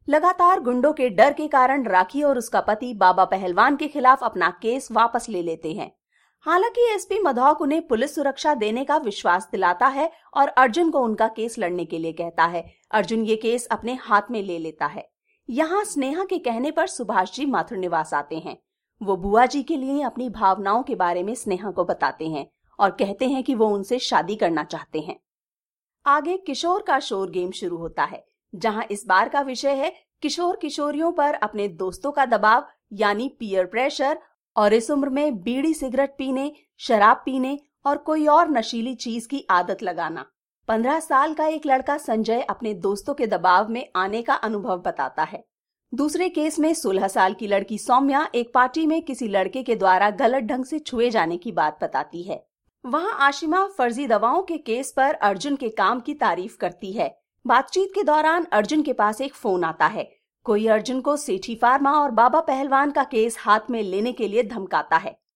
लगातार गुंडों के डर के कारण राखी और उसका पति बाबा पहलवान के खिलाफ अपना केस वापस ले लेते हैं। हालांकि एसपी मधौक उन्हें पुलिस सुरक्षा देने का विश्वास दिलाता है और अर्जुन को उनका केस लड़ने के लिए कहता है। अर्जुन ये केस अपने हाथ में ले लेता है। यहाँ स्नेहा के कहने पर सुभाष जी माथुर निवास आते हैं। वो बुआ जी के लिए अपनी भावनाओं के बारे में स्नेहा को बताते हैं और कहते हैं कि वो उनसे शादी करना चाहते हैं। आगे किशोर का शोर गेम शुरू होता है, जहां इस बार का विषय है किशोर किशोरियों पर अपने दोस्तों का दबाव यानी पीयर प्रेशर और इस उम्र में बीड़ी सिगरेट पीने, शराब पीने और कोई और नशीली चीज की आदत लगाना। 15 साल का एक लड़का संजय अपने दोस्तों के दबाव में आने का अनुभव बताता है। दूसरे केस में 16 साल की लड़की सौम्या एक पार्टी में किसी लड़के के द्वारा गलत ढंग से छुए जाने की बात बताती है। वहां आशिमा फर्जी दवाओं के केस पर अर्जुन के काम की तारीफ करती है। बातचीत के दौरान अर्जुन के पास एक फोन आता है। कोई अर्जुन को सेठी फार्मा और बाबा पहलवान का केस हाथ में लेने के लिए धमकाता है।